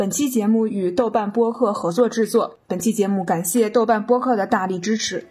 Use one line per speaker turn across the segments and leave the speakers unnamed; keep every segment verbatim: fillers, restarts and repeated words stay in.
本期节目与豆瓣播客合作制作，本期节目感谢豆瓣播客的大力支持。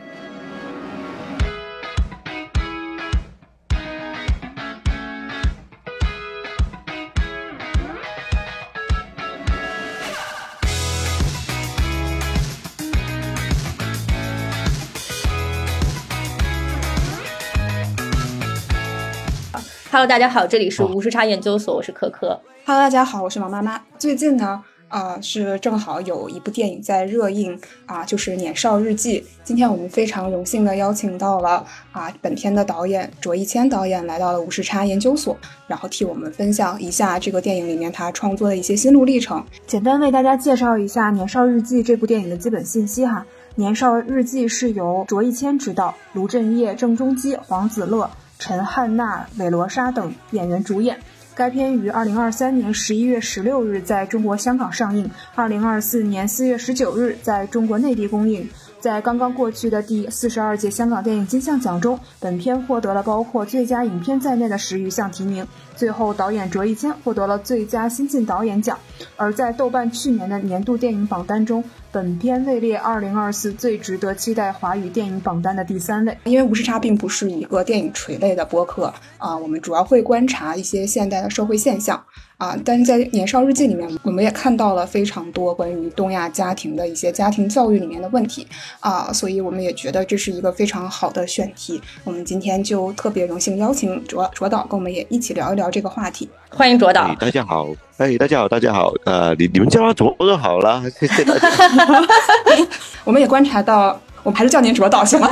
Hello， 大家好，这里是无时差研究所，我是可可。
Hello， 大家好，我是毛妈妈。最近呢，啊、呃，是正好有一部电影在热映啊、呃，就是《年少日记》。今天我们非常荣幸的邀请到了啊、呃，本片的导演卓一谦导演来到了无时差研究所，然后替我们分享一下这个电影里面他创作的一些心路历程。
简单为大家介绍一下《年少日记》这部电影的基本信息哈。《年少日记》是由卓一谦执导，卢振业、郑中基、黄子乐、陈汉娜、韦罗莎等演员主演。该片于二零二三年十一月十六日在中国香港上映，二零二四年四月十九日在中国内地公映。在刚刚过去的第四十二届香港电影金像奖中，本片获得了包括最佳影片在内的十余项提名，最后导演卓一谦获得了最佳新晋导演奖。而在豆瓣去年的年度电影榜单中，本片位列二零二四最值得期待华语电影榜单的第三位。
因为无时差并不是一个电影垂类的播客啊、呃，我们主要会观察一些现代的社会现象啊、呃，但是在《年少日记》里面，我们也看到了非常多关于东亚家庭的一些家庭教育里面的问题啊、呃，所以我们也觉得这是一个非常好的选题。我们今天就特别荣幸邀请卓卓导跟我们也一起聊一聊这个话题。
欢迎卓导。
哎，大家好，哎，大家好，大家好，呃，你你们叫他卓就好了，谢谢大家。
我们也观察到，我们还是叫您卓导行吗？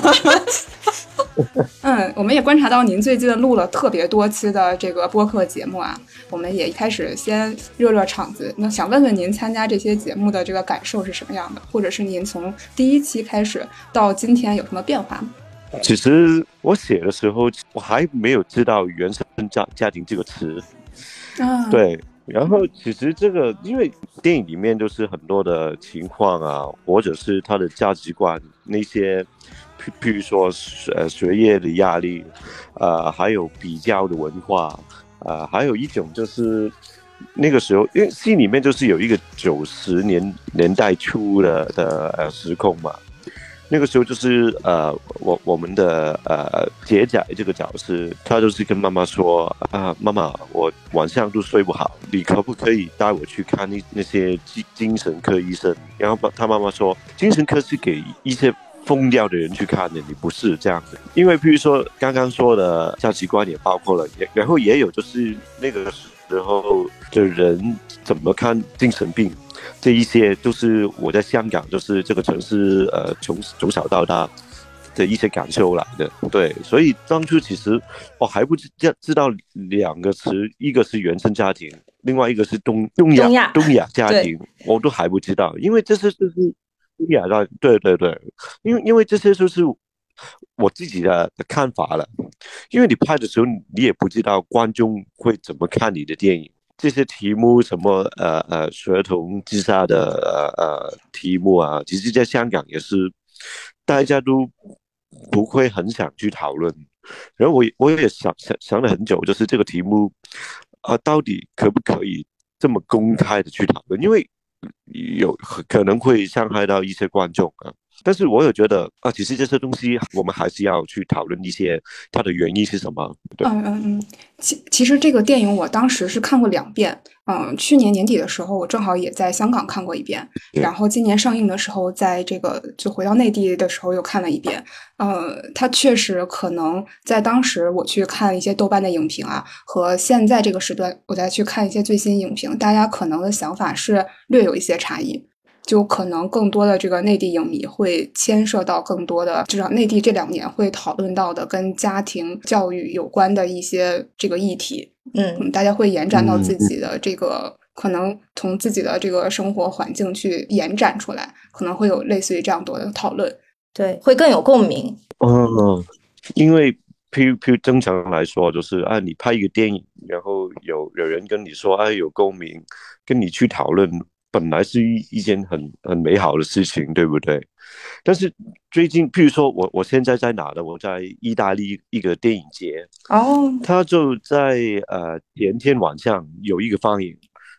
嗯，我们也观察到您最近录了特别多期的这个播客节目啊，我们也一开始先热热场子。那想问问您参加这些节目的这个感受是什么样的，或者是您从第一期开始到今天有什么变化吗？
其实我写的时候，我还没有知道原生家家庭这个词，
啊，
对。然后其实这个，因为电影里面就是很多的情况啊，或者是他的价值观那些，譬譬如说呃学业的压力，呃还有比较的文化，呃还有一种就是那个时候，因为戏里面就是有一个九十年年代初的的呃时空嘛。那个时候就是呃，我我们的呃杰仔这个角色，他就是跟妈妈说啊，妈妈，我晚上都睡不好，你可不可以带我去看那那些精精神科医生？然后他妈妈说，精神科是给一些疯掉的人去看的，你不是这样的。因为比如说刚刚说的价值观也包括了，然后也有就是那个时候的人怎么看精神病。这一些都是我在香港，就是这个城市，呃，从从小到大的一些感受来的。对，所以当初其实我还不知知道两个词，一个是原生家庭，另外一个是东东亚
东亚
东亚家庭，我都还不知道，因为这些就是东亚的，对对对，因为因为这些就是我自己的看法了。因为你拍的时候，你也不知道观众会怎么看你的电影。这些题目什么呃呃学童自杀的呃呃题目啊，其实在香港也是大家都不会很想去讨论。然后我我也想想想了很久，就是这个题目啊、呃，到底可不可以这么公开的去讨论？因为有可能会伤害到一些观众啊。但是我有觉得啊，其实这些东西我们还是要去讨论一些它的原因是什么。对，
嗯嗯嗯，其其实这个电影我当时是看过两遍，嗯，去年年底的时候我正好也在香港看过一遍，然后今年上映的时候，在这个就回到内地的时候又看了一遍。呃，它确实可能在当时我去看一些豆瓣的影评啊，和现在这个时段我再去看一些最新影评，大家可能的想法是略有一些差异。就可能更多的这个内地影迷会牵涉到更多的，至少内地这两年会讨论到的跟家庭教育有关的一些这个议题。嗯，大家会延展到自己的这个、嗯、可能从自己的这个生活环境去延展出来，可能会有类似于这样多的讨论。
对，会更有共鸣。
嗯，因为譬如譬如正常来说，就是啊，你拍一个电影，然后有有人跟你说啊有共鸣，跟你去讨论。本来是一一件很很美好的事情，对不对？但是最近，譬如说我我现在在哪呢？我在意大利一个电影节哦，他就在呃前天晚上有一个放映，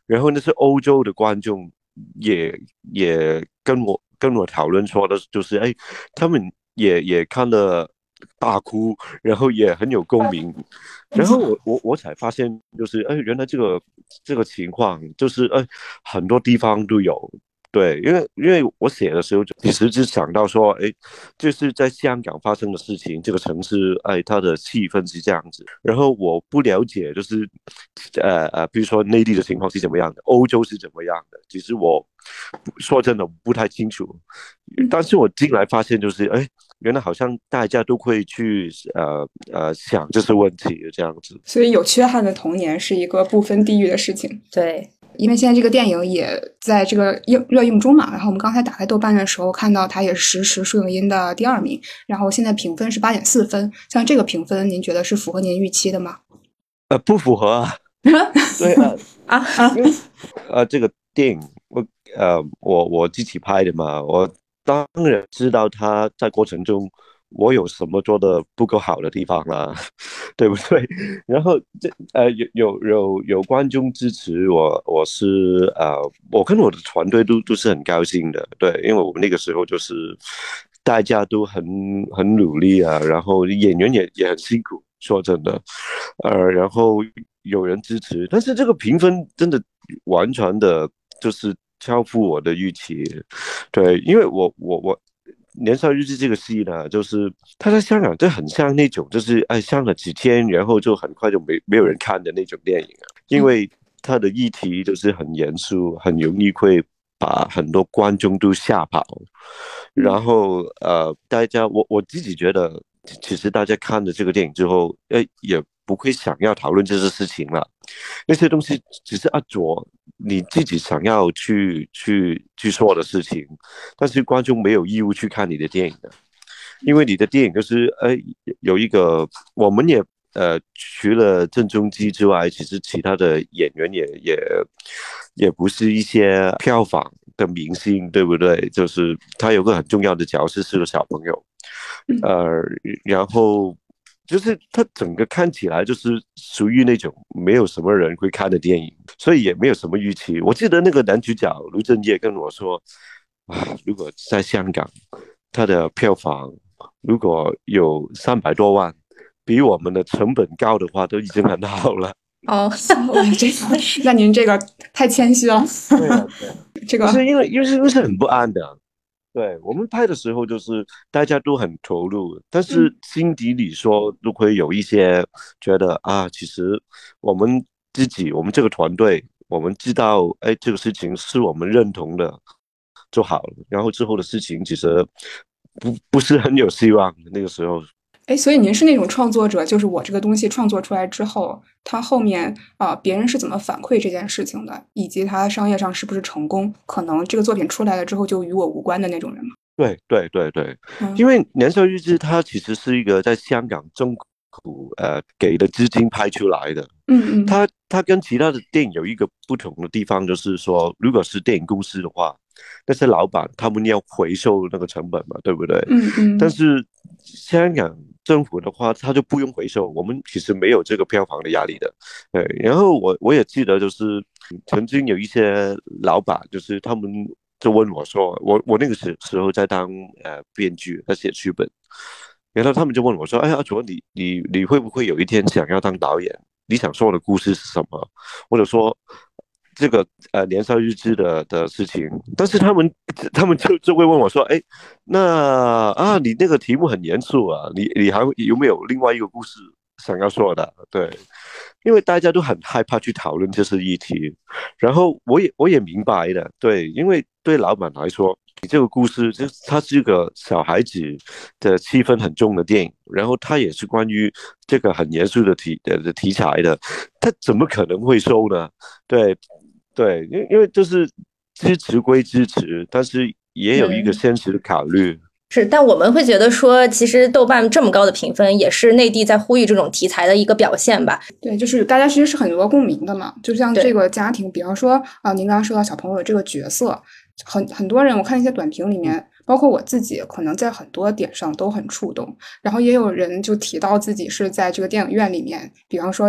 然后那是欧洲的观众也也跟我跟我讨论说的，就是哎，他们也也看了大哭，然后也很有共鸣，然后我我我才发现，就是哎，原来这个这个情况就是哎，很多地方都有。对，因为因为我写的时候，其实就想到说，哎，就是在香港发生的事情，这个城市，哎，它的气氛是这样子。然后我不了解，就是，呃呃，比如说内地的情况是怎么样的，欧洲是怎么样的，其实我说真的不太清楚。但是我进来发现，就是，哎，原来好像大家都会去呃呃想这些问题这样子。
所以有缺憾的童年是一个不分地域的事情。
对。
因为现在这个电影也在这个映热映中嘛，然后我们刚才打开豆瓣的时候看到它也是实时数影音的第二名，然后现在评分是八点四分，像这个评分您觉得是符合您预期的吗？
呃，不符合啊。对啊
啊
啊，因为呃这个电影我呃我我自己拍的嘛，我当然知道他在过程中我有什么做的不够好的地方啦，对不对？然后这呃有有有有观众支持我，我是呃我跟我的团队都都是很高兴的，对，因为我们那个时候就是大家都很很努力啊，然后演员也也很辛苦，说真的，呃，然后有人支持，但是这个评分真的完全的就是超乎我的预期，对，因为我我我。年少日记这个戏呢，就是它在香港就很像那种，就是哎上了几天，然后就很快就没没有人看的那种电影啊。因为它的议题就是很严肃，很容易会把很多观众都吓跑。然后呃，大家我我自己觉得，其实大家看了这个电影之后，哎也不会想要讨论这些事情了。那些东西只是阿卓你自己想要去去去说的事情，但是观众没有义务去看你的电影的，因为你的电影就是呃有一个，我们也呃除了郑中基之外，其实其他的演员也也也不是一些票房的明星，对不对？就是他有个很重要的角色是个小朋友，呃，然后。就是它整个看起来就是属于那种没有什么人会看的电影，所以也没有什么预期。我记得那个男主角卢正业跟我说，啊，如果在香港，他的票房如果有三百多万，比我们的成本高的话，都已经很好了。
哦，
这个，那您这个太谦虚了。
对啊，对，
这个
是因为因为是因为是很不安的。对，我们拍的时候就是大家都很投入，但是心底里说都会有一些觉得啊，其实我们自己，我们这个团队，我们知道，哎，这个事情是我们认同的就好了，然后之后的事情其实不不是很有希望的那个时候。
哎，所以您是那种创作者，就是我这个东西创作出来之后，它后面啊、呃，别人是怎么反馈这件事情的，以及它商业上是不是成功，可能这个作品出来了之后就与我无关的那种人吗？
对对对对，
嗯、
因为《年少日志》它其实是一个在香港政府呃给的资金拍出来的，
嗯嗯，
它它跟其他的电影有一个不同的地方，就是说，如果是电影公司的话，那些老板他们要回收那个成本嘛，对不对？
嗯嗯，
但是香港政府的话，他就不用回收，我们其实没有这个票房的压力的。对，然后我我也记得，就是曾经有一些老板，就是他们就问我说，我我那个时时候在当呃编剧，在写剧本，然后他们就问我说，哎呀，主你你你会不会有一天想要当导演？你想说的故事是什么？或者说这个呃年少日志的的事情，但是他们他们就就会问我说，哎，那啊你那个题目很严肃啊，你你还有没有另外一个故事想要说的？对，因为大家都很害怕去讨论这些议题，然后我也我也明白的，对，因为对老板来说。你这个故事，就它是一个小孩子的气氛很重的电影，然后它也是关于这个很严肃的题的题材的，它怎么可能会收呢？对对，因为因为就是支持归支持，但是也有一个现实的考虑。嗯
是，但我们会觉得说，其实豆瓣这么高的评分，也是内地在呼吁这种题材的一个表现吧。
对，就是大家其实是很多共鸣的嘛。就像这个家庭，比方说啊、呃，您刚刚说到小朋友的这个角色，很很多人我看一些短评里面，包括我自己，可能在很多点上都很触动。然后也有人就提到自己是在这个电影院里面，比方说有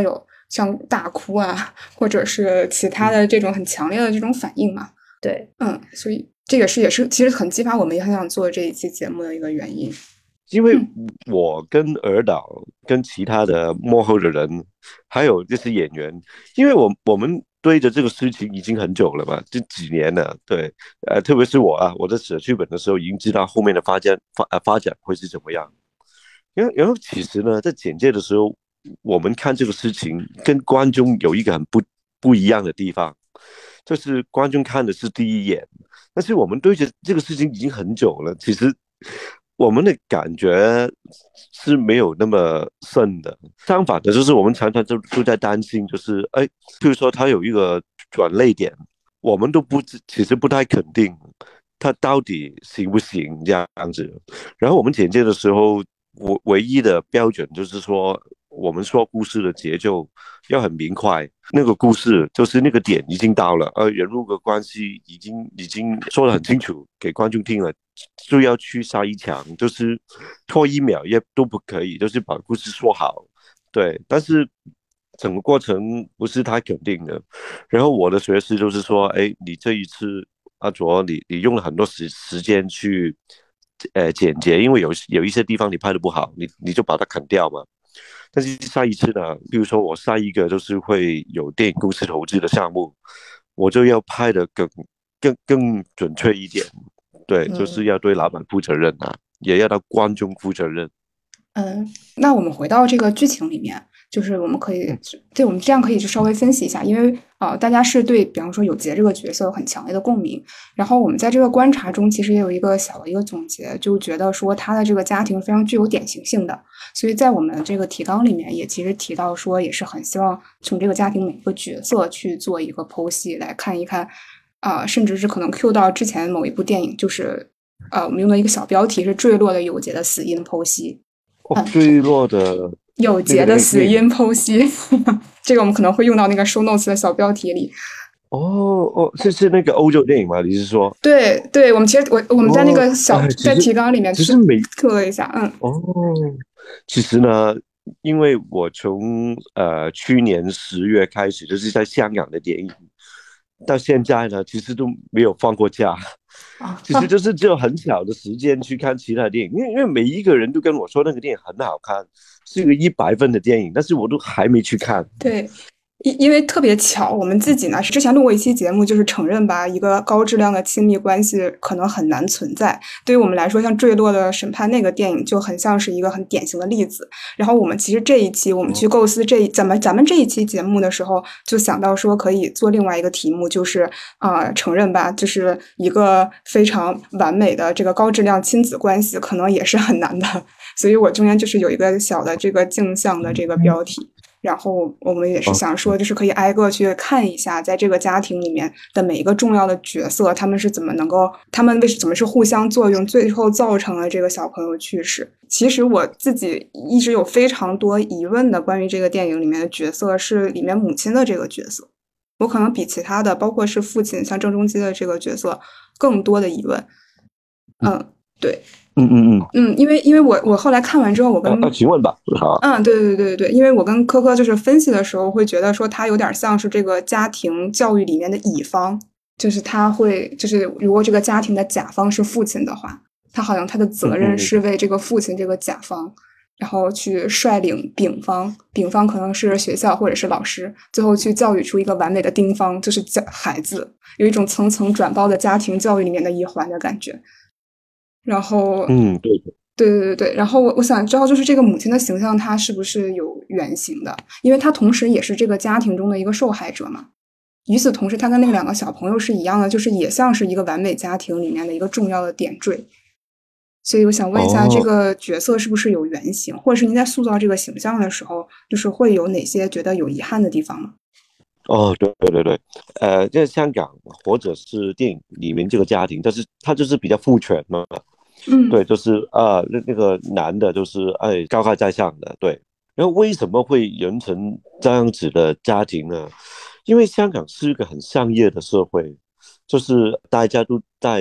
像大哭啊，或者是其他的这种很强烈的这种反应嘛。
对，
嗯，所以这也是也是其实很激发我们也很想做这一期节目的一个原因。
因为我跟尔导跟其他的幕后的人，还有这些演员，因为我我们对着这个事情已经很久了嘛，这几年了，对，呃，特别是我啊，我在写剧本的时候已经知道后面的发展发呃发展会是怎么样。然后然后其实呢，在简介的时候，我们看这个事情跟观众有一个很不不一样的地方，就是观众看的是第一眼，但是我们对着这个事情已经很久了，其实我们的感觉是没有那么深的。相反的，就是我们常常就都在担心，就是哎，譬如说他有一个转泪点，我们都不其实不太肯定他到底行不行这样子。然后我们简介的时候，我唯一的标准就是说，我们说故事的节奏要很明快，那个故事就是那个点已经到了，呃，人物的关系已经已经说得很清楚给观众听了，就要去杀一场，就是拖一秒也都不可以，就是把故事说好。对，但是整个过程不是太肯定的。然后我的学识就是说，哎，你这一次阿卓，你你用了很多时时间去呃简洁，因为有有一些地方你拍的不好，你你就把它砍掉嘛。但是下一次呢，比如说我下一个就是会有电影公司投资的项目，我就要拍的更更更准确一点。对，就是要对老板负责任啊，也要对观众负责任。
嗯，那我们回到这个剧情里面，就是我们可以，对，我们这样可以就稍微分析一下，因为呃，大家是对，比方说有杰这个角色有很强烈的共鸣，然后我们在这个观察中，其实也有一个小的一个总结，就觉得说他的这个家庭非常具有典型性的，所以在我们这个提纲里面也其实提到说，也是很希望从这个家庭每个角色去做一个剖析，来看一看，啊、呃，甚至是可能 Q 到之前某一部电影，就是呃，我们用的一个小标题是坠落的有杰的死因剖析。
哦，坠落的
有杰的死因剖析，这个我们可能会用到那个 show notes 的小标题里。
哦哦，这是那个欧洲电影吗？你是说？
对对，我们其实我我们在那个小、
哦哎、
在提纲里面
其实每
刻了一下，嗯。
哦，其实呢，因为我从呃去年十月开始就是在香港的电影，到现在呢，其实都没有放过假。其实就是只有很小的时间去看其他电影，因为因为每一个人都跟我说那个电影很好看，是一个一百分的电影，但是我都还没去看。
对，因因为特别巧，我们自己呢是之前录过一期节目，就是承认吧，一个高质量的亲密关系可能很难存在。对于我们来说，像《坠落的审判》那个电影就很像是一个很典型的例子。然后我们其实这一期我们去构思这咱们咱们这一期节目的时候，就想到说可以做另外一个题目，就是啊、呃，承认吧，就是一个非常完美的这个高质量亲子关系，可能也是很难的。所以我中间就是有一个小的这个镜像的这个标题。然后我们也是想说，就是可以挨个去看一下，在这个家庭里面的每一个重要的角色，他们是怎么能够，他们为怎么是互相作用，最后造成了这个小朋友去世。其实我自己一直有非常多疑问的，关于这个电影里面的角色是里面母亲的这个角色，我可能比其他的，包括是父亲像郑中基的这个角色更多的疑问。嗯，对。
嗯嗯嗯
嗯，因为因为我我后来看完之后，我跟
啊，请问吧，好，
嗯，对对对对，因为我跟科科就是分析的时候，会觉得说他有点像是这个家庭教育里面的乙方，就是他会就是如果这个家庭的甲方是父亲的话，他好像他的责任是为这个父亲这个甲方，然后去率领丙方，丙方可能是学校或者是老师，最后去教育出一个完美的丁方，就是教孩子，有一种层层转包的家庭教育里面的一环的感觉。然后，
嗯，对的，
对对对对，然后我我想知道，就是这个母亲的形象，她是不是有原型的？因为她同时也是这个家庭中的一个受害者嘛。与此同时，她跟那两个小朋友是一样的，就是也像是一个完美家庭里面的一个重要的点缀。所以我想问一下，
哦、
这个角色是不是有原型，或者是您在塑造这个形象的时候，就是会有哪些觉得有遗憾的地方吗？
哦，对对对对，呃，在香港或者是电影里面这个家庭，但是他就是比较父权嘛。
嗯，
对，就是啊，那、呃、那个男的，就是哎高高在上的，对。然后为什么会形成这样子的家庭呢？因为香港是一个很商业的社会，就是大家都在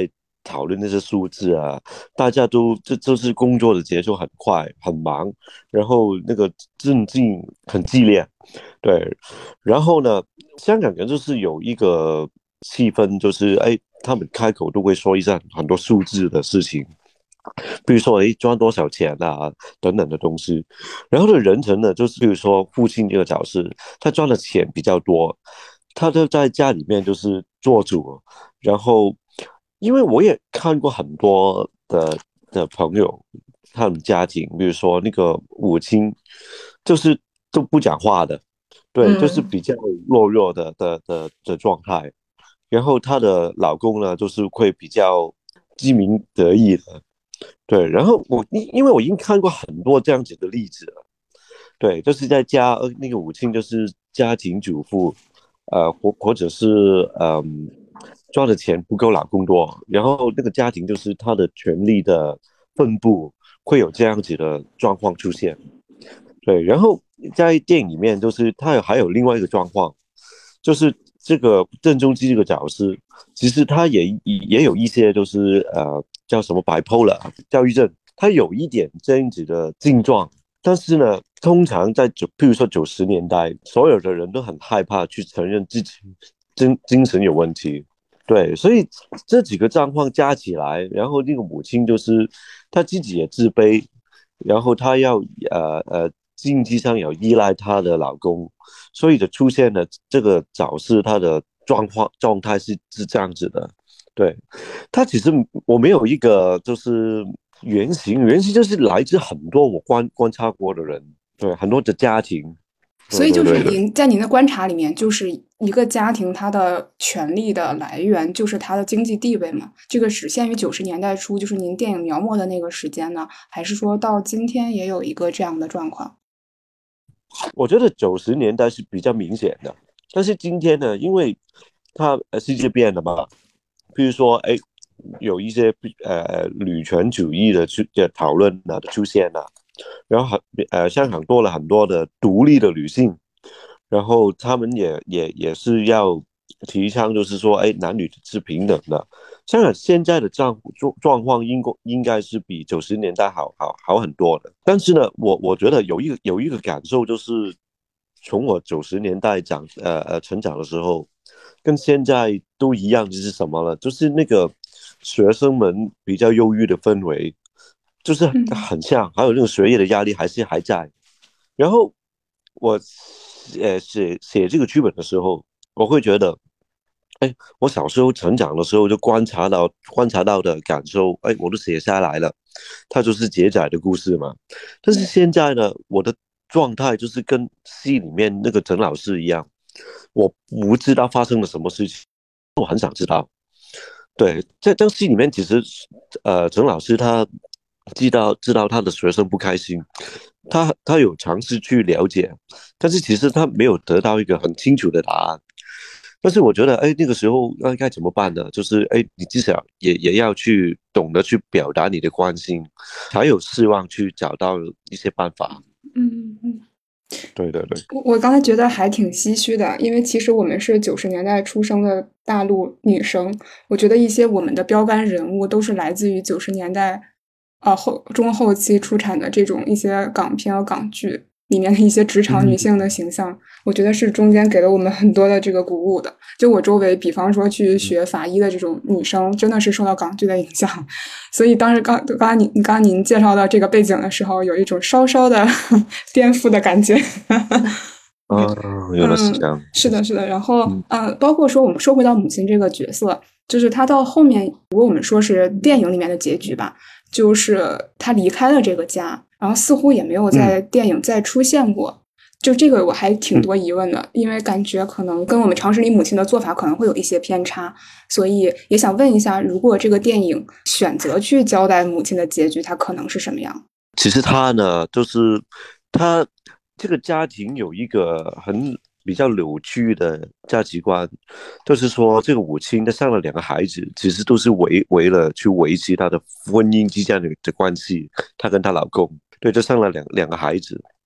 讨论那些数字啊，大家都这这是工作的节奏很快很忙，然后那个政竞很激烈，对，然后呢，香港人就是有一个气氛，就是哎，他们开口都会说一下很多数字的事情。比如说，哎，赚多少钱啊，等等的东西。然后的人成呢，就是比如说父亲这个角色，他赚的钱比较多，他就在家里面就是做主。然后，因为我也看过很多的的朋友，他们家庭，比如说那个母亲，就是都不讲话的，对，就是
嗯
比较弱弱的的的的状态。然后她的老公呢，就是会比较机鸣得意的。对，然后我因因为我已经看过很多这样子的例子了，对，就是在家呃那个母亲就是家庭主妇，呃或或者是嗯赚的钱不够老公多，然后那个家庭就是他的权力的分布会有这样子的状况出现，对，然后在电影里面就是他有还有另外一个状况，就是这个郑中基这个角色，其实他也也有一些就是呃叫什么 bipolar 躁郁症，他有一点这样子的症状，但是呢，通常在九，比如说九十年代，所有的人都很害怕去承认自己精精神有问题，对，所以这几个状况加起来，然后那个母亲就是她自己也自卑，然后她要呃呃经济上有依赖她的老公，所以就出现了这个早市她的状况状态是是这样子的。对，她其实我没有一个就是原型，原型就是来自很多我观观察过的人，对，很多的家庭。
所以就是
对对对对，
您在您的观察里面，就是一个家庭它的权力的来源就是它的经济地位嘛？这个只限于九十年代初，就是您电影描摹的那个时间呢，还是说到今天也有一个这样的状况？
我觉得九十年代是比较明显的，但是今天呢，因为它呃世界变了嘛，比如说哎，有一些呃女权主义的出的讨论啊的出现啊，然后呃香港多了很多的独立的女性，然后他们也也也是要提倡，就是说，哎，男女是平等的。香港现在的状状况应该应该是比九十年代好好好很多的。但是呢，我我觉得有一个有一个感受就是，从我九十年代长呃呃成长的时候，跟现在都一样，就是什么了？就是那个学生们比较忧郁的氛围，就是
嗯
很像，还有那个学业的压力还是还在。然后我呃写写这个剧本的时候，我会觉得，哎，我小时候成长的时候就观察到观察到的感受，哎，我都写下来了，它就是节载的故事嘛。但是现在呢，我的状态就是跟戏里面那个陈老师一样，我不知道发生了什么事情，我很想知道。对，在这个戏里面，其实呃，陈老师他知道知道他的学生不开心，他他有尝试去了解，但是其实他没有得到一个很清楚的答案。但是我觉得，哎，那个时候应该怎么办呢？就是，哎，你至少也也要去懂得去表达你的关心，才有希望去找到一些办法。
嗯嗯。
对对对，
我我刚才觉得还挺唏嘘的，因为其实我们是九十年代出生的大陆女生，我觉得一些我们的标杆人物都是来自于九十年代，呃后中后期出产的这种一些港片和港剧里面的一些职场女性的形象，我觉得是中间给了我们很多的这个鼓舞的。就我周围，比方说去学法医的这种女生，真的是受到港剧的影响。所以当时刚刚刚您刚刚您介绍到这个背景的时候，有一种稍稍的颠覆的感觉。
啊，原来是这样。
嗯，是的，是的。然后
嗯
呃，包括说我们说回到母亲这个角色，就是她到后面，如果我们说是电影里面的结局吧，就是她离开了这个家，然后似乎也没有在电影再出现过。就这个我还挺多疑问的，因为感觉可能跟我们常识里母亲的做法可能会有一些偏差，所以也想问一下，如果这个电影选择去交代母亲的结局，它可能是什么样？
其实他呢，就是他这个家庭有一个很比较扭曲的价值观，就是说这个母亲她生了两个孩子，其实都是为为了去维持她的婚姻之间的的关系，她跟她老公，对，就生了两两个孩子。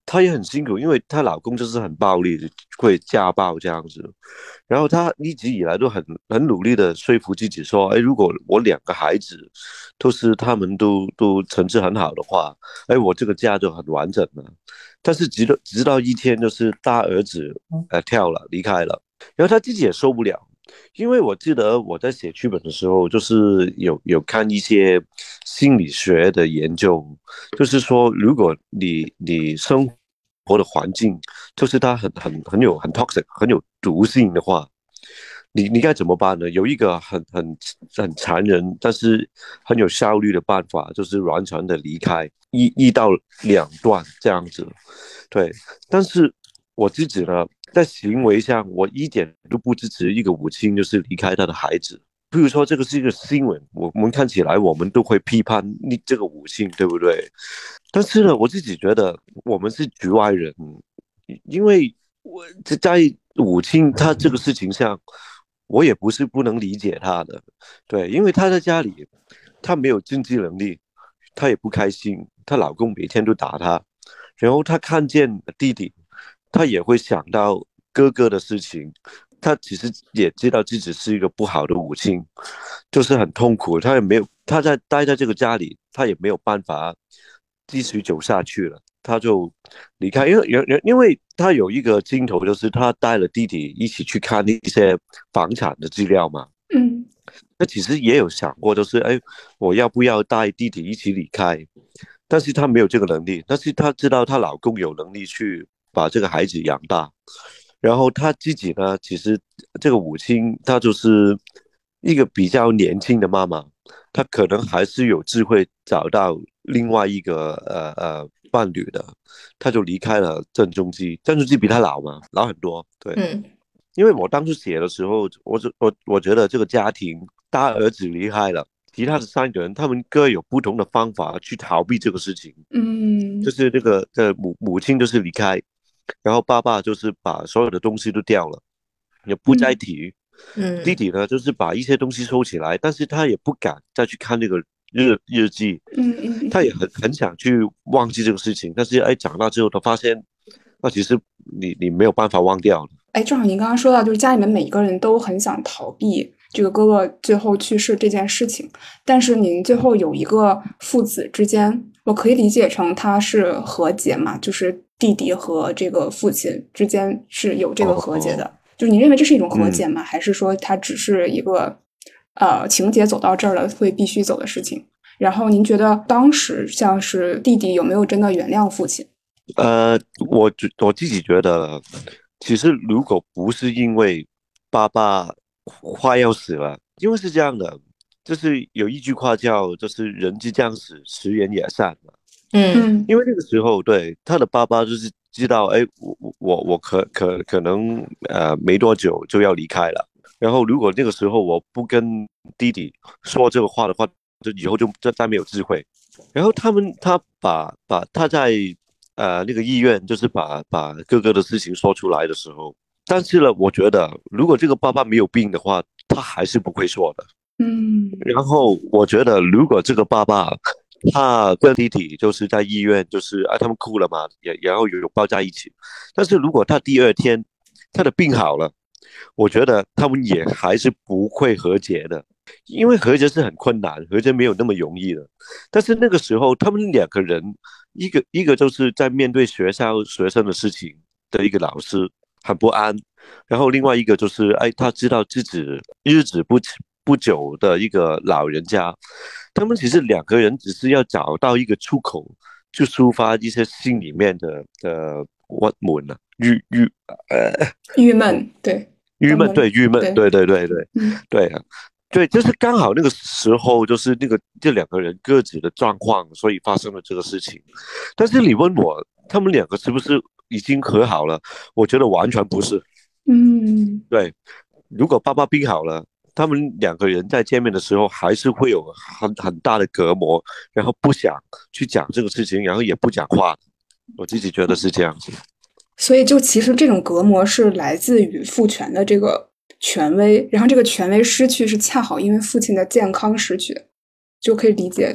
她也很辛苦，因为她老公就是很暴力，会家暴这样子。然后她一直以来都很很努力的说服自己说，哎，如果我两个孩子都是他们都都成绩很好的话，哎，我这个家就很完整了。但是直到直到一天，就是大儿子呃跳了离开了，然后他自己也受不了。因为我记得我在写剧本的时候，就是有有看一些心理学的研究，就是说，如果你你生活的环境就是它很很很有很 toxic 很有毒性的话，你你该怎么办呢？有一个很很很残忍，但是很有效率的办法，就是完全的离开，一一到两段这样子。对，但是我自己呢，在行为上，我一点都不支持一个母亲就是离开他的孩子。比如说，这个是一个新闻，我们看起来我们都会批判你这个母亲，对不对？但是呢，我自己觉得我们是局外人，因为我在母亲她这个事情上，我也不是不能理解她的，对，因为她在家里，她没有经济能力，她也不开心，她老公每天都打她，然后她看见弟弟，她也会想到哥哥的事情。她其实也知道自己是一个不好的母亲，就是很痛苦。她也没有，她在待在这个家里，她也没有办法继续走下去了，她就离开。因为因为她有一个镜头，就是她带了弟弟一起去看一些房产的资料嘛。
嗯，
那其实也有想过，就是哎，我要不要带弟弟一起离开？但是她没有这个能力，但是她知道她老公有能力去把这个孩子养大。然后她自己呢，其实这个母亲她就是一个比较年轻的妈妈，她可能还是有智慧找到另外一个呃呃伴侣的，她就离开了郑中基。郑中基比她老嘛，老很多，对。
嗯，
因为我当初写的时候，我我我觉得这个家庭大儿子离开了，其他的三个人他们各有不同的方法去逃避这个事情。
嗯，
就是这个这母母亲就是离开。然后爸爸就是把所有的东西都掉了，也不再提。
嗯，
弟弟呢，就是把一些东西收起来，但是他也不敢再去看那个日日记。
嗯嗯，
他也很很想去忘记这个事情，但是哎，长大之后他发现，那其实你你没有办法忘掉了。
哎，正好您刚刚说到，就是家里面每一个人都很想逃避这个哥哥最后去世这件事情，但是您最后有一个父子之间，我可以理解成他是和解嘛，就是弟弟和这个父亲之间是有这个和解的。
哦、
就是你认为这是一种和解吗？嗯、还是说它只是一个呃情节走到这儿了会必须走的事情？然后您觉得当时像是弟弟有没有真的原谅父亲？
呃，我我自己觉得，其实如果不是因为爸爸快要死了，因为是这样的，就是有一句话叫，就是人之将死，其言也善嘛。
嗯，
因为那个时候，对他的爸爸就是知道，哎，我我我可可可能呃没多久就要离开了。然后如果那个时候我不跟弟弟说这个话的话，就以后就再没有智慧。然后他们他把把他在呃那个医院，就是把把哥哥的事情说出来的时候，但是呢，我觉得如果这个爸爸没有病的话，他还是不会说的。
嗯，
然后我觉得如果这个爸爸他跟弟弟就是在医院，就是啊他们哭了嘛，也然后有抱在一起，但是如果他第二天他的病好了，我觉得他们也还是不会和解的，因为和解是很困难，和解没有那么容易的。但是那个时候他们两个人，一个一个就是在面对学校学生的事情的一个老师很不安，然后另外一个就是哎他知道自己日子不不久的一个老人家，他们其实两个人只是要找到一个出口，去抒发一些心里面的的what 闷啊，郁郁呃
郁闷，对，
郁闷，对，郁闷，对对对对，
嗯，
对啊，对，就是刚好那个时候，就是那个这两个人各自的状况，所以发生了这个事情。但是你问我，他们两个是不是已经和好了？我觉得完全不是。
嗯，
对，如果爸爸病好了，他们两个人在见面的时候还是会有很很大的隔膜，然后不想去讲这个事情，然后也不讲话。我自己觉得是这样子。
所以就其实这种隔膜是来自于父权的这个权威，然后这个权威失去是恰好因为父亲的健康失去，就可以理解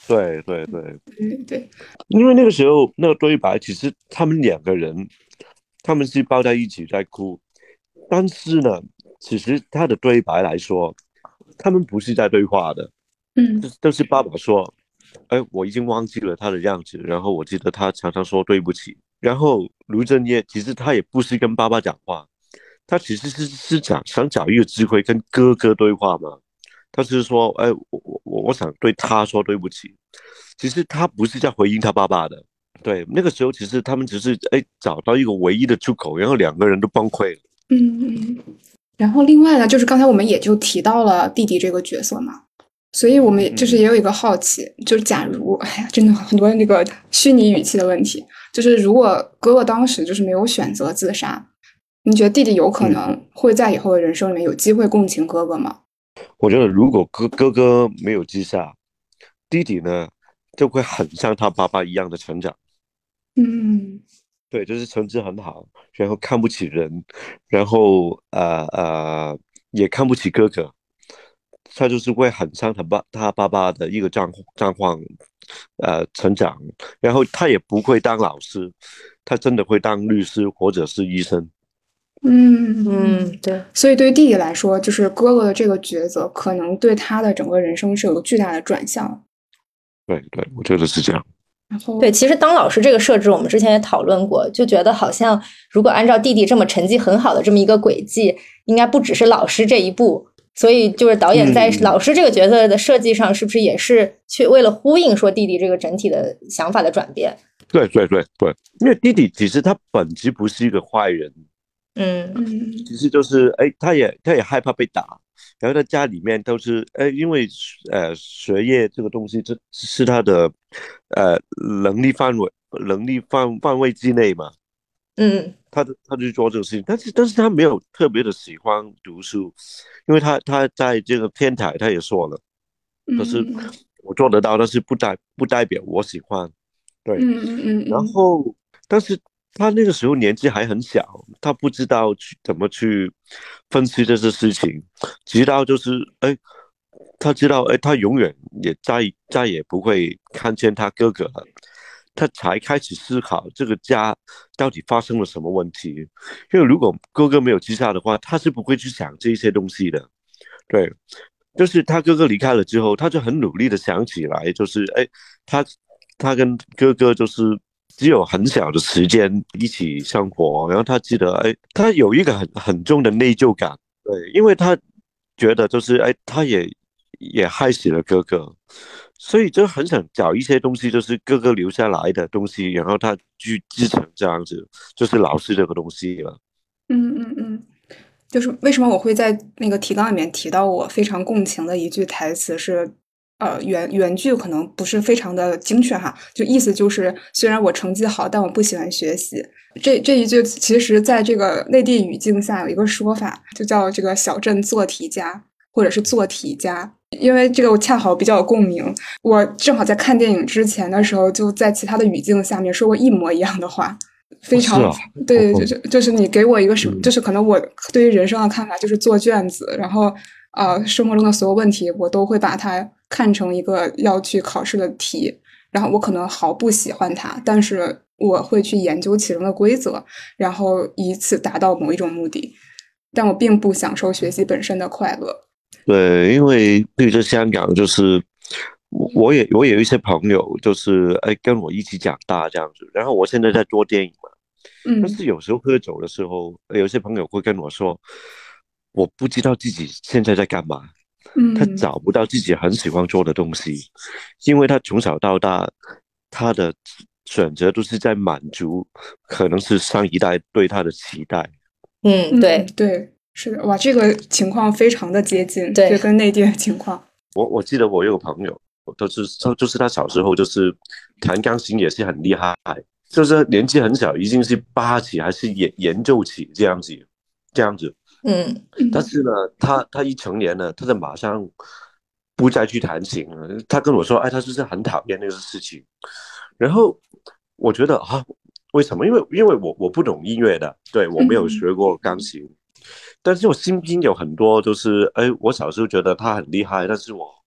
对对对，
嗯，对，
因为那个时候那个对白，其实他们两个人他们是抱在一起在哭，但是呢，其实他的对白来说，他们不是在对话的，
嗯
都都是爸爸说，哎，我已经忘记了他的样子，然后我记得他常常说对不起，然后卢正业其实他也不是跟爸爸讲话，他其实是是想想找一个机会跟哥哥对话嘛，他是说，哎，我我我想对他说对不起，其实他不是在回应他爸爸的，对，那个时候其实他们只是哎找到一个唯一的出口，然后两个人都崩溃了。
嗯嗯。然后另外呢，就是刚才我们也就提到了弟弟这个角色嘛，所以我们就是也有一个好奇，就是假如，哎呀，真的很多那个虚拟语气的问题，就是如果哥哥当时就是没有选择自杀，你觉得弟弟有可能会在以后的人生里面有机会共情哥哥吗？
我觉得如果哥哥哥没有自杀，弟弟呢就会很像他爸爸一样的成长。
嗯
对，就是成绩很好，然后看不起人，然后呃呃也看不起哥哥，他就是会很像他爸他爸爸的一个状状况，呃成长，然后他也不会当老师，他真的会当律师或者是医生。
嗯
嗯，对，
所以对于弟弟来说，就是哥哥的这个抉择，可能对他的整个人生是有巨大的转向。
对对，我觉得是这样。
然后
对，其实当老师这个设置，我们之前也讨论过，就觉得好像如果按照弟弟这么成绩很好的这么一个轨迹，应该不只是老师这一步。所以就是导演在老师这个角色的设计上，是不是也是去为了呼应说弟弟这个整体的想法的转变？
对对对对，因为弟弟其实他本质不是一个坏人，
嗯
嗯
其实就是哎，他也他也害怕被打，然后在家里面都是哎，因为呃学业这个东西，这是他的呃能力范围能力范范围之内嘛，
嗯
他的他就做这个事情，但是但是他没有特别的喜欢读书，因为他他在这个天台他也说了，可是
嗯
我做得到，但是不代不代表我喜欢，对，
嗯嗯嗯
然
嗯
后但是他那个时候年纪还很小，他不知道去怎么去分析这些事情，直到就是哎，他知道哎，他永远也再再也不会看见他哥哥了，他才开始思考这个家到底发生了什么问题。因为如果哥哥没有自杀的话，他是不会去想这些东西的。对，就是他哥哥离开了之后，他就很努力的想起来，就是哎，他他跟哥哥就是只有很小的时间一起生活，然后他记得哎，他有一个很很重的内疚感，对，因为他觉得就是哎，他也也害死了哥哥，所以就很想找一些东西，就是哥哥留下来的东西，然后他去继承这样子，就是老师这个东西了。
嗯嗯嗯，就是为什么我会在那个提纲里面提到我非常共情的一句台词是，呃，原原句可能不是非常的精确哈，就意思就是虽然我成绩好，但我不喜欢学习。这这一句其实在这个内地语境下有一个说法，就叫这个小镇做题家，或者是做题家。因为这个我恰好比较有共鸣，我正好在看电影之前的时候，就在其他的语境下面说过一模一样的话。非常、
哦啊、
对，就是就是你给我一个什么，
嗯、
就是可能我对于人生的看法就是做卷子，然后呃，生活中的所有问题我都会把它看成一个要去考试的题，然后我可能毫不喜欢它，但是我会去研究其中的规则，然后以此达到某一种目的，但我并不享受学习本身的快乐。
对，因为比如说香港就是我也我有一些朋友就是哎跟我一起长大这样子，然后我现在在做电影嘛，
嗯，
但是有时候喝酒的时候，有些朋友会跟我说，我不知道自己现在在干嘛，
嗯，
他找不到自己很喜欢做的东西，因为他从小到大他的选择都是在满足可能是上一代对他的期待。
嗯，对、
嗯、对，是的，哇，这个情况非常的接近，
对，
这跟内地的情况。
我我记得我有个朋友，就是就是他小时候就是弹钢琴也是很厉害，就是年纪很小，已经是八级还是研研究期这样子，这样子。
嗯，
但是呢，他他一成年了，他就马上不再去弹琴了。他跟我说，哎，他就是很讨厌那个事情。然后我觉得啊，为什么？因为因为我我不懂音乐的，对，我没有学过钢琴。但是我身边有很多就是，哎，我小时候觉得他很厉害，但是我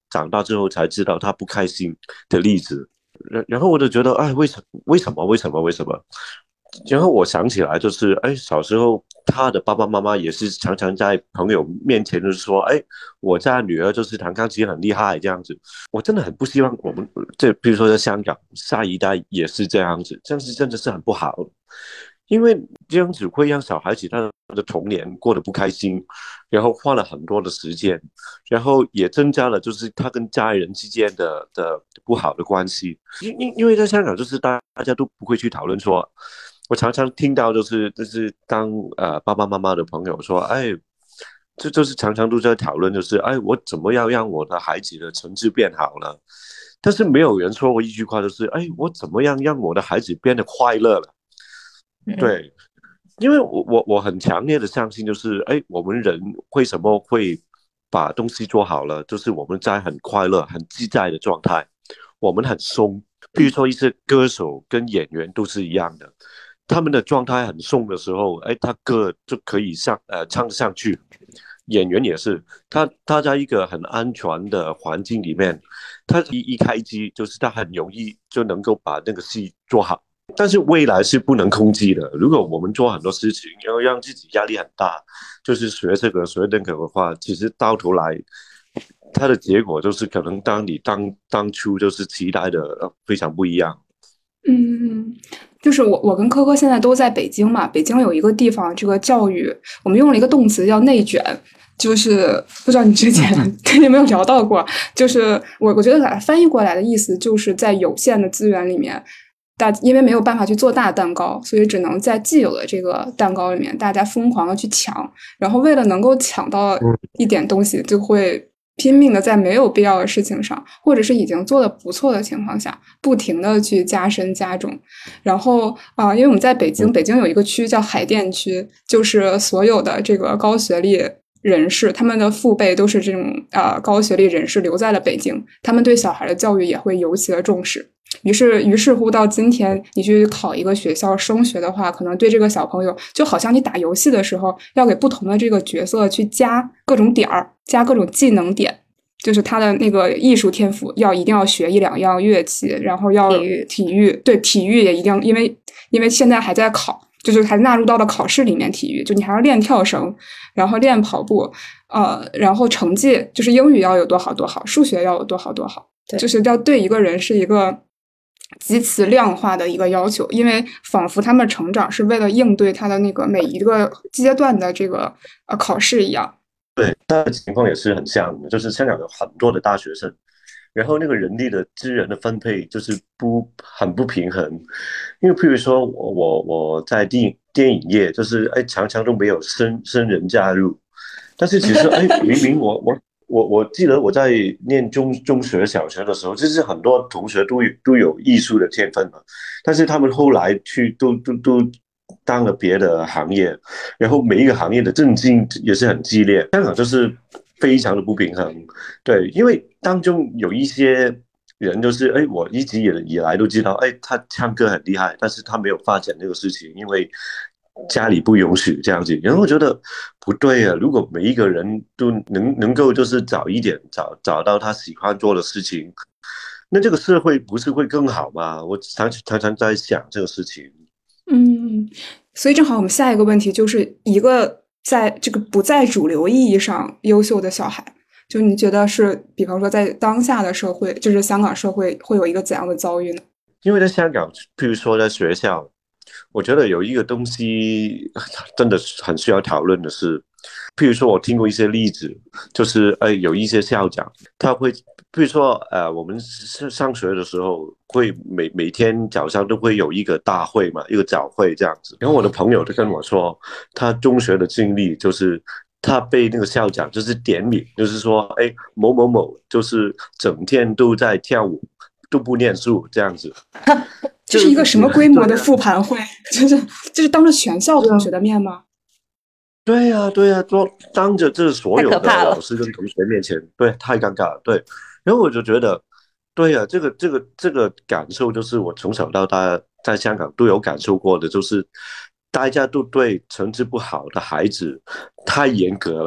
长大之后才知道他不开心的例子。然然后我就觉得，哎，为什为什么为什么为什么？然后我想起来，就是哎，小时候他的爸爸妈妈也是常常在朋友面前就是说，哎，我家女儿就是弹钢琴很厉害这样子。我真的很不希望我们这，比如说在香港下一代也是这样子，这样子真的是很不好。因为这样子会让小孩子他的童年过得不开心，然后花了很多的时间，然后也增加了就是他跟家人之间的的不好的关系。因因因为在香港就是大家都不会去讨论说，我常常听到就是就是当呃爸爸妈妈的朋友说，哎，这就是常常都在讨论就是哎我怎么样让我的孩子的成绩变好了，但是没有人说过一句话就是哎我怎么样让我的孩子变得快乐了。对，因为我我我很强烈的相信，就是哎，我们人为什么会把东西做好了，就是我们在很快乐、很自在的状态，我们很松。比如说一些歌手跟演员都是一样的，他们的状态很松的时候，哎，他歌就可以上呃唱得上去。演员也是，他他在一个很安全的环境里面，他一一开机就是他很容易就能够把那个戏做好。但是未来是不能控制的，如果我们做很多事情要让自己压力很大，就是学这个学那个的话，其实到头来它的结果就是可能当你当当初就是期待的非常不一样。
嗯，就是我我跟科科现在都在北京嘛，北京有一个地方，这个教育我们用了一个动词叫内卷，就是不知道你之前跟有没有聊到过，就是我我觉得翻译过来的意思就是在有限的资源里面。大因为没有办法去做大蛋糕，所以只能在既有的这个蛋糕里面，大家疯狂的去抢，然后为了能够抢到一点东西，就会拼命的在没有必要的事情上，或者是已经做的不错的情况下，不停的去加深加重。然后啊、呃，因为我们在北京，北京有一个区叫海淀区，就是所有的这个高学历人士，他们的父辈都是这种啊、呃、高学历人士留在了北京，他们对小孩的教育也会尤其的重视。于是，于是乎到今天，你去考一个学校升学的话，可能对这个小朋友，就好像你打游戏的时候，要给不同的这个角色去加各种点儿，加各种技能点，就是他的那个艺术天赋要一定要学一两样乐器，然后要体育，体育对体育也一定，因为因为现在还在考，就是还纳入到了考试里面，体育就你还要练跳绳，然后练跑步，呃，然后成绩就是英语要有多好多好，数学要有多好多好，就是要对一个人是一个极其量化的一个要求，因为仿佛他们成长是为了应对他的那个每一个阶段的这个呃考试一样。
对，他的情况也是很像的，就是香港有很多的大学生，然后那个人力的资源的分配就是不很不平衡。因为譬如说我我我在电影电影业，就是哎常常都没有新新人加入，但是其实哎明明我我。我我记得我在念中中学、小学的时候，就是很多同学都有都有艺术的天分嘛，但是他们后来去都都都当了别的行业，然后每一个行业的竞争也是很激烈。香港就是非常的不平衡，对，因为当中有一些人就是，哎，我一直以以来都知道，哎，他唱歌很厉害，但是他没有发展这个事情，因为家里不允许这样子。然后我觉得不对啊，如果每一个人都能能够就是早一点找找到他喜欢做的事情，那这个社会不是会更好吗？我常常常在想这个事情。
嗯，所以正好我们下一个问题就是一个在这个不在主流意义上优秀的小孩，就你觉得是，比方说在当下的社会，就是香港社会会有一个怎样的遭遇呢？
因为在香港，譬如说在学校，我觉得有一个东西真的很需要讨论的是，譬如说我听过一些例子，就是呃有一些校长他会，譬如说呃我们上学的时候会每每天早上都会有一个大会嘛，一个早会这样子。然后我的朋友就跟我说，他中学的经历就是他被那个校长就是点名，就是说哎某某某就是整天都在跳舞，都不念书这样子。
这是一个什么规模的复盘会？就是就是当着全校同学的面吗？
对呀、啊，对呀、啊，都当着这所有的老师跟同学面前，对，太尴尬了。对，然后我就觉得，对呀、啊，这个这个这个感受就是我从小到大在香港都有感受过的，就是大家都对成绩不好的孩子太严格了。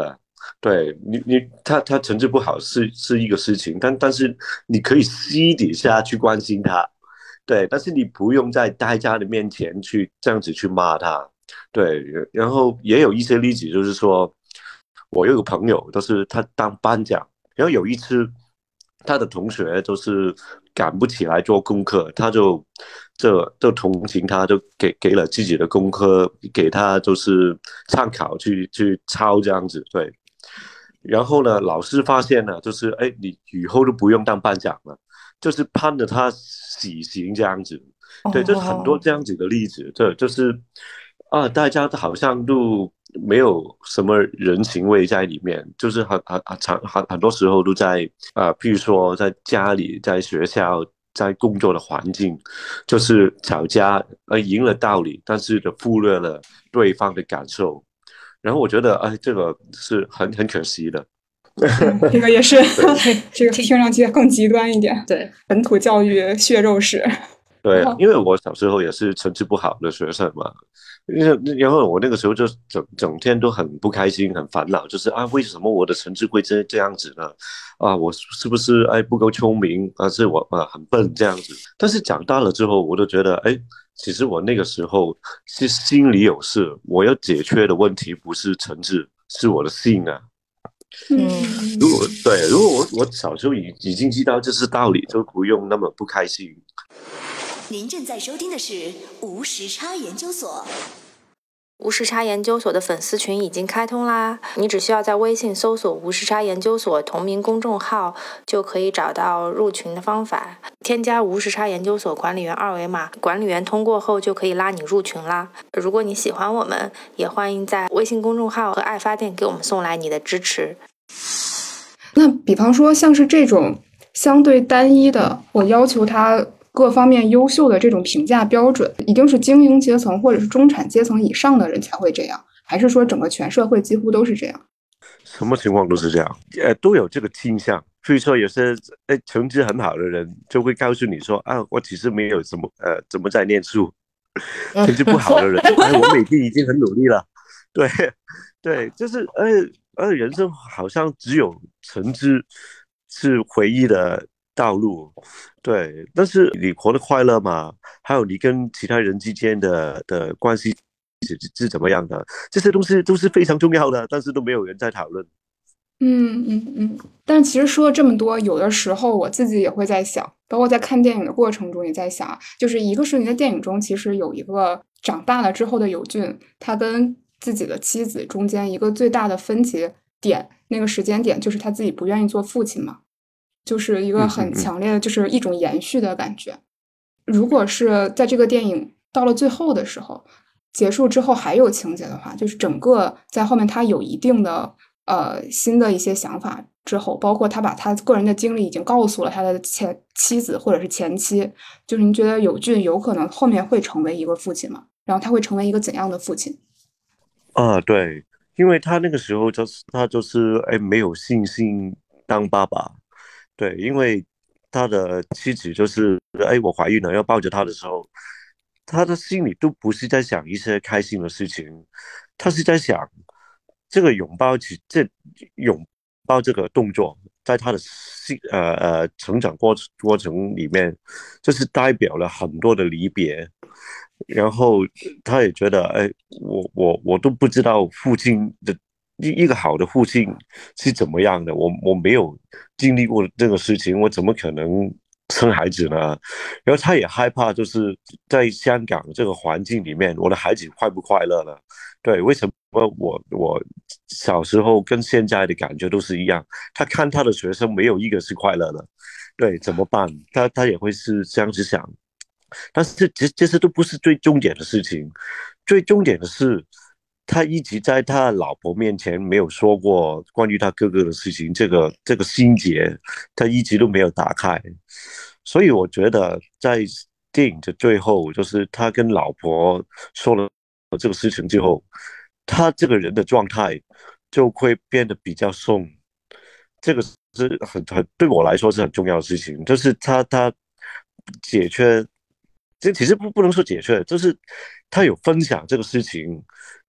对你，你他他成绩不好是是一个事情，但但是你可以私底下去关心他，对，但是你不用在大家的面前去这样子去骂他，对，然后也有一些例子，就是说我有个朋友，都是他当班长，然后有一次他的同学就是赶不起来做功课，他就就就同情他，就给给了自己的功课给他，就是参考去去抄这样子，对。然后呢，老师发现了，就是哎，你以后都不用当班长了，就是判了他死刑这样子。对，就是很多
哦，
这样子的例子，这就是啊，大家好像都没有什么人情味在里面，就是很很很很很多时候都在啊，譬如说在家里、在学校、在工作的环境，就是吵架，呃，赢了道理，但是就忽略了对方的感受。然后我觉得，哎，这个是很很可惜的。
嗯，这个也是，对，这个听上去更极端一点。
对，
本土教育血肉史。
对啊，因为我小时候也是成绩不好的学生嘛，然后我那个时候就整整天都很不开心、很烦恼，就是啊，为什么我的成绩会这这样子呢？啊，我是不是哎不够聪明，还是我啊很笨这样子？但是长大了之后，我都觉得，哎，其实我那个时候是心里有事，我要解决的问题不是成绩，是我的心啊。
嗯，
如果对，如果我我小时候已已经知道这是道理，就不用那么不开心。
您正在收听的是无时差研究所。
无时差研究所的粉丝群已经开通啦，你只需要在微信搜索无时差研究所同名公众号，就可以找到入群的方法。添加无时差研究所管理员二维码，管理员通过后就可以拉你入群啦。如果你喜欢我们，也欢迎在微信公众号和爱发电给我们送来你的支持。
那比方说像是这种相对单一的，我要求他各方面优秀的这种评价标准，一定是精英阶层或者是中产阶层以上的人才会这样，还是说整个全社会几乎都是这样？
什么情况都是这样，呃，都有这个倾向。所以说，有些哎成绩很好的人就会告诉你说啊，我其实没有怎么呃怎么在念书。成绩不好的人，哎，我每天已经很努力了。对，对，就是呃呃，人生好像只有成绩是唯一的道路。对，但是你活得快乐吗？还有你跟其他人之间的的关系是是怎么样的？这些东西都是非常重要的，但是都没有人在讨论。
嗯嗯嗯。但其实说了这么多，有的时候我自己也会在想，包括在看电影的过程中也在想，就是一个是你在电影中其实有一个长大了之后的友俊，他跟自己的妻子中间一个最大的分歧点，那个时间点就是他自己不愿意做父亲嘛。就是一个很强烈的，就是一种延续的感觉。如果是在这个电影到了最后的时候，结束之后还有情节的话，就是整个在后面他有一定的呃新的一些想法之后，包括他把他个人的经历已经告诉了他的前妻子或者是前妻，就是您觉得友俊有可能后面会成为一个父亲吗？然后他会成为一个怎样的父亲？
啊，对，因为他那个时候就是他就是哎没有信心当爸爸。对，因为他的妻子就是哎我怀孕了要抱着他的时候，他的心里都不是在想一些开心的事情，他是在想这个拥抱起这拥抱这个动作，在他的心呃呃成长过过程里面，就是代表了很多的离别。然后他也觉得，哎，我我我都不知道父亲的一一个好的父亲是怎么样的，我我没有经历过这个事情，我怎么可能生孩子呢？然后他也害怕，就是在香港这个环境里面，我的孩子快不快乐呢？对，为什么我我小时候跟现在的感觉都是一样？他看他的学生没有一个是快乐的，对，怎么办？他他也会是这样子想。但是这这些都不是最重点的事情，最重点的是，他一直在他老婆面前没有说过关于他哥哥的事情，这个这个心结，他一直都没有打开。所以我觉得在电影的最后，就是他跟老婆说了这个事情之后，他这个人的状态就会变得比较松。这个是很很对我来说是很重要的事情，就是他他解决。这其实不不能说解决，就是他有分享这个事情，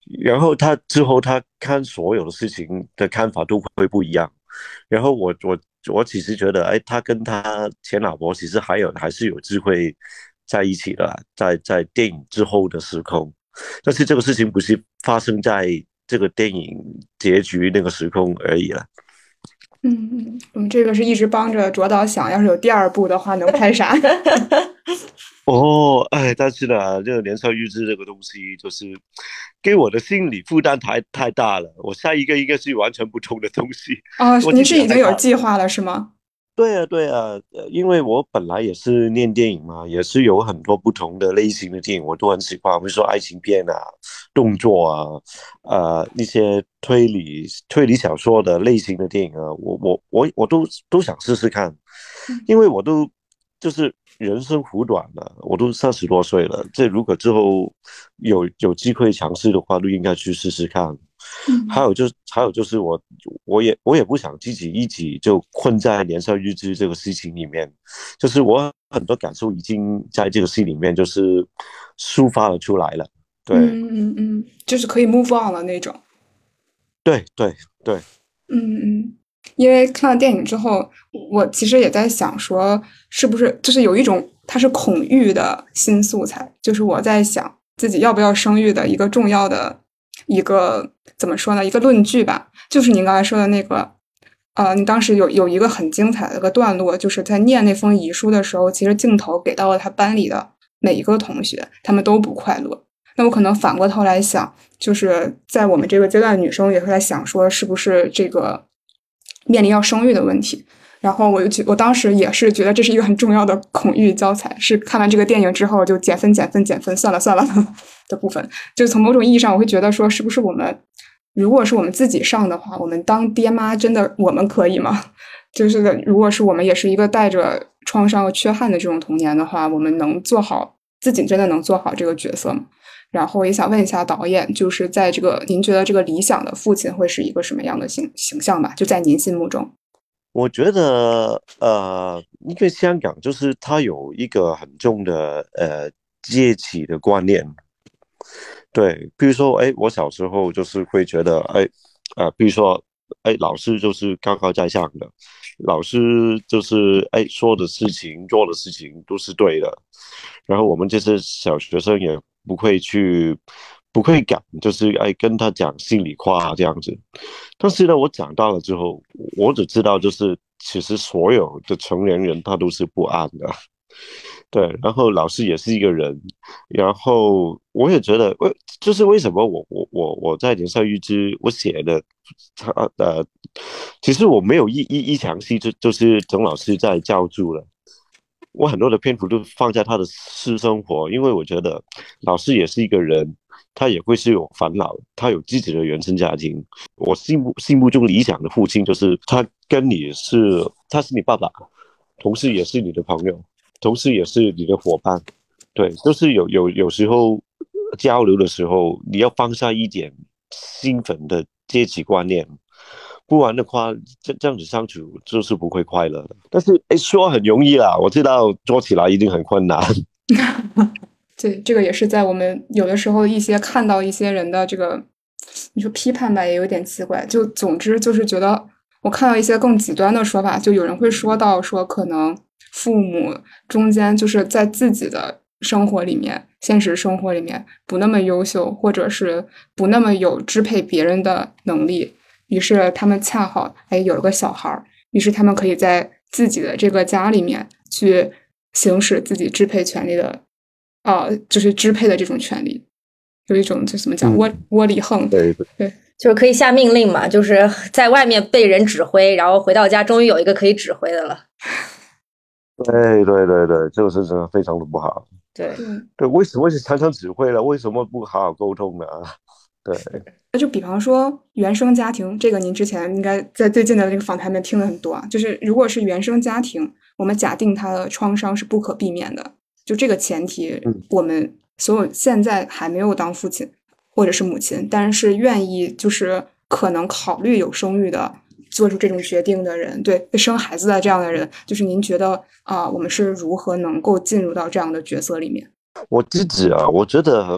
然后他之后他看所有的事情的看法都会不一样。然后我我我其实觉得，哎，他跟他前老婆其实还有还是有机会在一起的，在在电影之后的时空。但是这个事情不是发生在这个电影结局那个时空而已了。
嗯嗯，我们这个是一直帮着卓导想，要是有第二部的话，能拍啥？
哦，哎，但是呢，这个年少预知这个东西，就是给我的心理负担太太大了。我下一个应该是完全不同的东西。
哦，
我
您是已经有
自己害怕。
计划了是吗？
对啊，对啊，呃因为我本来也是念电影嘛，也是有很多不同的类型的电影，我都很喜欢，比如说爱情片啊、动作啊、呃一些推理推理小说的类型的电影啊，我我我我都都想试试看，因为我都就是人生苦短了，我都三十多岁了，这如果之后有有机会尝试的话，都应该去试试看。还
嗯
有就是，还有就是我，我也我也不想自己一直就困在年少日志这个事情里面，就是我很多感受已经在这个戏里面就是抒发了出来了。对，
嗯嗯嗯，就是可以 move on 了那种。
对，对，对，
嗯嗯，因为看了电影之后，我其实也在想说，是不是就是有一种它是恐育的新素材，就是我在想自己要不要生育的一个重要的一个怎么说呢，一个论据吧，就是您刚才说的那个，呃，你当时有有一个很精彩的一个段落，就是在念那封遗书的时候，其实镜头给到了他班里的每一个同学，他们都不快乐。那我可能反过头来想，就是在我们这个阶段，女生也会在想说，是不是这个面临要生育的问题。然后我就觉，我当时也是觉得这是一个很重要的恐育教材，是看完这个电影之后就减分、减分、减分，算了算了的部分。就从某种意义上，我会觉得说，是不是我们如果是我们自己上的话，我们当爹妈真的我们可以吗？就是如果是我们也是一个带着创伤和缺憾的这种童年的话，我们能做好自己真的能做好这个角色吗？然后也想问一下导演，就是在这个您觉得这个理想的父亲会是一个什么样的形形象吧？就在您心目中。
我觉得呃，因为香港就是它有一个很重的呃阶级的观念。对，比如说，哎，我小时候就是会觉得，哎，呃，比如说，哎，老师就是高高在上的，老师就是哎说的事情、做的事情都是对的，然后我们这些小学生也不会去，不会敢，就是哎跟他讲心里话这样子。但是呢，我长大了之后，我只知道就是其实所有的成年人他都是不安的。对，然后老师也是一个人，然后我也觉得，为就是为什么我我我我在年少预知我写的，他呃，其实我没有一一一场戏就就是曾老师在教住了，我很多的篇幅都放在他的私生活，因为我觉得老师也是一个人，他也会是有烦恼，他有自己的原生家庭。我心目心目中理想的父亲就是他跟你是，他是你爸爸，同时也是你的朋友。同时也是你的伙伴，对，就是有有有时候交流的时候，你要放下一点兴奋的阶级观念，不然的话，这这样子相处就是不会快乐的。但是，哎，说很容易啦，我知道做起来一定很困难。
对，这个也是在我们有的时候一些看到一些人的这个，你说批判吧，也有点奇怪。就总之就是觉得，我看到一些更极端的说法，就有人会说到说可能。父母中间就是在自己的生活里面，现实生活里面不那么优秀，或者是不那么有支配别人的能力，于是他们恰好哎有了个小孩，于是他们可以在自己的这个家里面去行使自己支配权利的，呃，就是支配的这种权利，有一种就怎么讲窝窝里横，
对对
对。
就是可以下命令嘛，就是在外面被人指挥，然后回到家终于有一个可以指挥的了。
对对对对，这个是真的非常的不好。
对
对，为什么是常常指挥了？为什么不好好沟通呢？对，
就比方说原生家庭，这个您之前应该在最近的那个访谈里面听了很多啊。就是如果是原生家庭，我们假定他的创伤是不可避免的，就这个前提，我们所有现在还没有当父亲或者是母亲，但是愿意就是可能考虑有生育的。做出这种决定的人，对生孩子的这样的人，就是您觉得啊、呃，我们是如何能够进入到这样的角色里面？
我自己啊，我觉得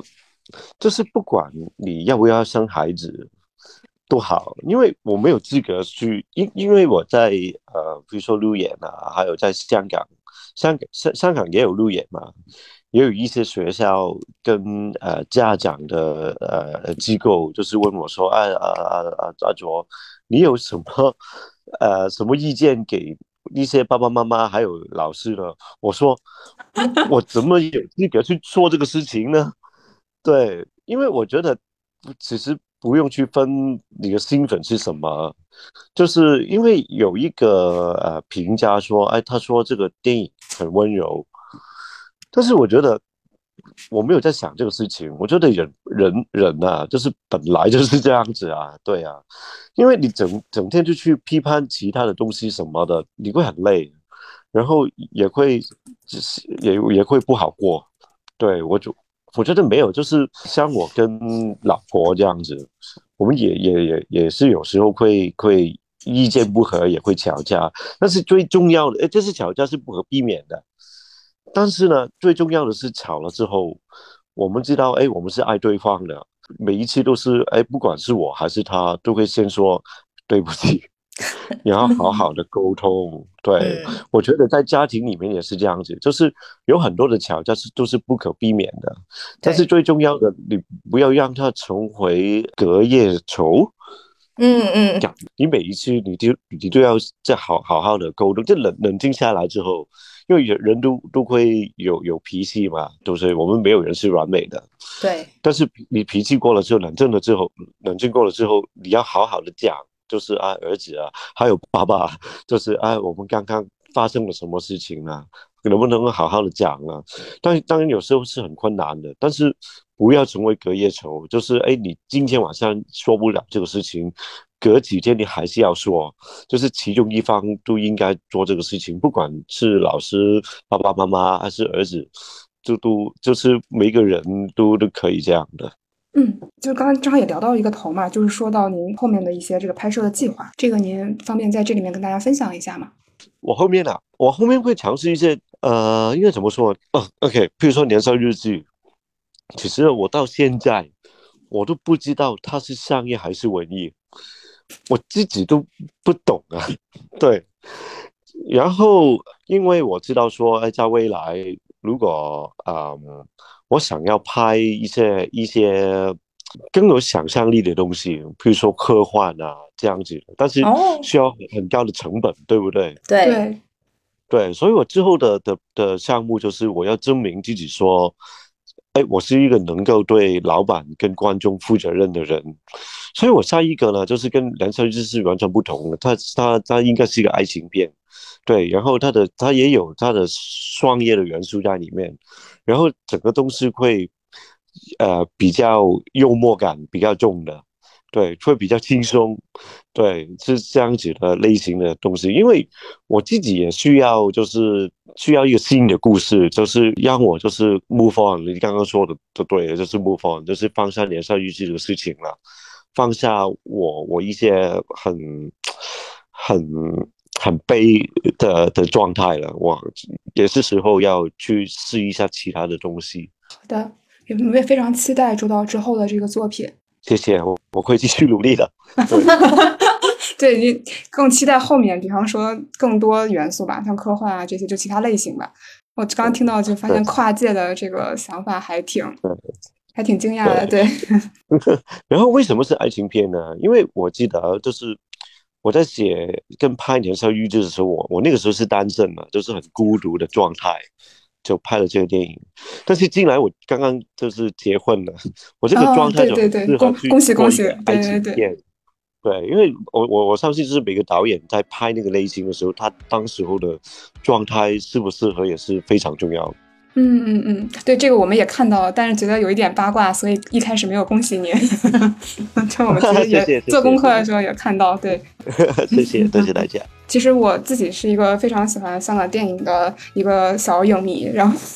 就是不管你要不要生孩子都好，因为我没有资格去，因因为我在呃，比如说路演啊，还有在香港，香港香香港也有路演嘛，也有一些学校跟呃家长的呃机构，就是问我说，啊啊啊啊阿卓，你有什么呃什么意见给一些爸爸妈妈还有老师呢？我说，我怎么有资格去做这个事情呢？对，因为我觉得其实不用去分你的身份是什么，就是因为有一个呃评价说，哎，他说这个电影很温柔，但是我觉得我没有在想这个事情。我觉得人人人啊，就是本来就是这样子啊，对啊，因为你整整天就去批判其他的东西什么的，你会很累，然后也会就是也也会不好过。对我就我觉得没有，就是像我跟老婆这样子，我们也也也也是有时候会会意见不合，也会吵架。但是最重要的，哎，这是吵架是不可避免的。但是呢，最重要的是吵了之后，我们知道，哎，我们是爱对方的，每一次都是，哎，不管是我还是他，都会先说对不起，然后好好的沟通。对，
嗯
我觉得在家庭里面也是这样子，就是有很多的吵架是都是不可避免的，但是最重要的，你不要让它成为隔夜仇。
嗯嗯，
讲你每一次你就你都要再好好好的沟通，就冷冷静下来之后，因为人都都会有有脾气嘛，对不对？我们没有人是完美的，
对，
但是你脾气过了之后，冷静了之后，冷静过了之后，你要好好的讲，就是啊，儿子啊，还有爸爸，就是啊，我们刚刚发生了什么事情啊？能不能好好的讲啊？但当然有时候是很困难的，但是不要成为隔夜仇，就是哎，你今天晚上说不了这个事情，隔几天你还是要说，就是其中一方都应该做这个事情，不管是老师、爸爸妈妈还是儿子，就都就是每个人都都可以这样的。
嗯，就刚刚正好也聊到一个头嘛，就是说到您后面的一些这个拍摄的计划，这个您方便在这里面跟大家分享一下吗？
我后面啊，我后面会尝试一些呃，应该怎么说？哦，OK，比如说年少日记，其实我到现在我都不知道它是商业还是文艺，我自己都不懂啊。对，然后因为我知道说，哎，在未来如果嗯，我想要拍一些一些更有想象力的东西，比如说科幻啊这样子的，但是
哦
需要很高的成本，对不对？
对，
对，
对，所以我之后的的的项目就是我要证明自己说，哎，我是一个能够对老板跟观众负责任的人。所以我下一个呢，就是跟《燃烧日志》是完全不同的，它它它应该是一个爱情片，对，然后它的它也有它的商业的元素在里面，然后整个东西会呃比较幽默感比较重的。对，会比较轻松，对，是这样子的类型的东西。因为我自己也需要，就是需要一个新的故事，就是让我就是 move on。你刚刚说的都对，就是 move on，就是放下年少日记的事情了，放下我我一些很很很悲的的状态了。我也是时候要去试一下其他的东西。
好的，也我也非常期待周导之后的这个作品。
谢谢，我我会继续努力的。
对，你更期待后面，比方说更多元素吧，像科幻啊这些，就其他类型吧。我刚刚听到就发现跨界的这个想法还挺还挺惊讶的，对。
然后为什么是爱情片呢？因为我记得就是我在写跟拍《年少日志》的时候，我我那个时候是单身嘛，就是很孤独的状态。就拍了这个电影，但是进来我刚刚就是结婚了，我这个状态就很适合去
恭喜恭喜，
爱情片。对，因为我我我相信就是每个导演在拍那个类型的时候，他当时候的状态适不适合也是非常重要的。
嗯嗯嗯，对，这个我们也看到了，但是觉得有一点八卦，所以一开始没有恭喜您。就我们其实也做功课的时候也看到，对。
谢谢，谢谢大家。
其实我自己是一个非常喜欢香港电影的一个小影迷，然后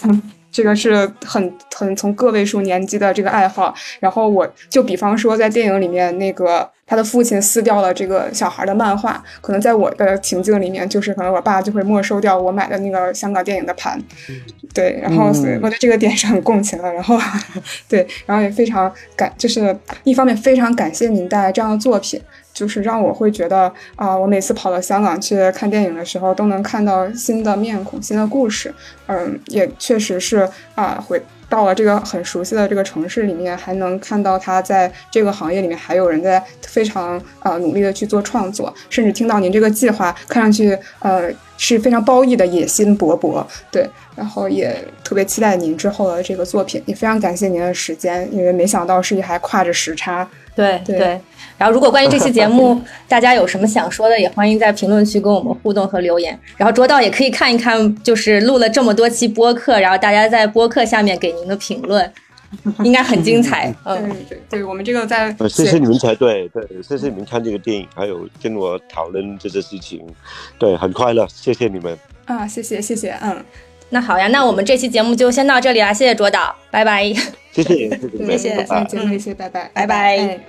这个是很很从个位数年纪的这个爱好。然后我就比方说在电影里面那个他的父亲撕掉了这个小孩的漫画，可能在我的情境里面就是可能我爸就会没收掉我买的那个香港电影的盘，对，然后所以我在这个点是很共情的。然后对，然后也非常感，就是一方面非常感谢您带来这样的作品，就是让我会觉得啊、呃，我每次跑到香港去看电影的时候都能看到新的面孔、新的故事。嗯，也确实是啊、呃，回到了这个很熟悉的这个城市里面，还能看到他在这个行业里面还有人在非常呃努力的去做创作，甚至听到您这个计划看上去呃是非常褒义的野心勃勃，对，然后也特别期待您之后的这个作品，也非常感谢您的时间，因为没想到是还跨着时差。
对
对,
对，然后如果关于这期节目大家有什么想说的，也欢迎在评论区跟我们互动和留言。然后卓导也可以看一看，就是录了这么多期播客，然后大家在播客下面给您的评论，应该很精彩。
嗯，对对对，我们这个在、
呃、谢谢你们才对，对，谢谢你们看这个电影，还有跟我讨论这些事情，对，很快乐，谢谢你们
啊，谢谢谢谢，嗯。
那好呀，那我们这期节目就先到这里啦，谢谢卓导，拜拜。
谢谢，谢谢，
谢谢，再见，谢谢，拜拜，
拜拜。
哎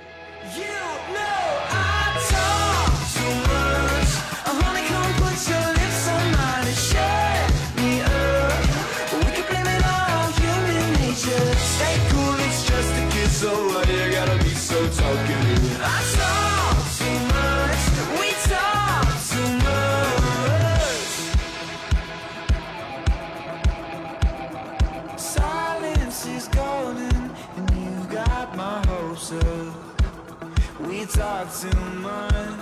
We talk too much.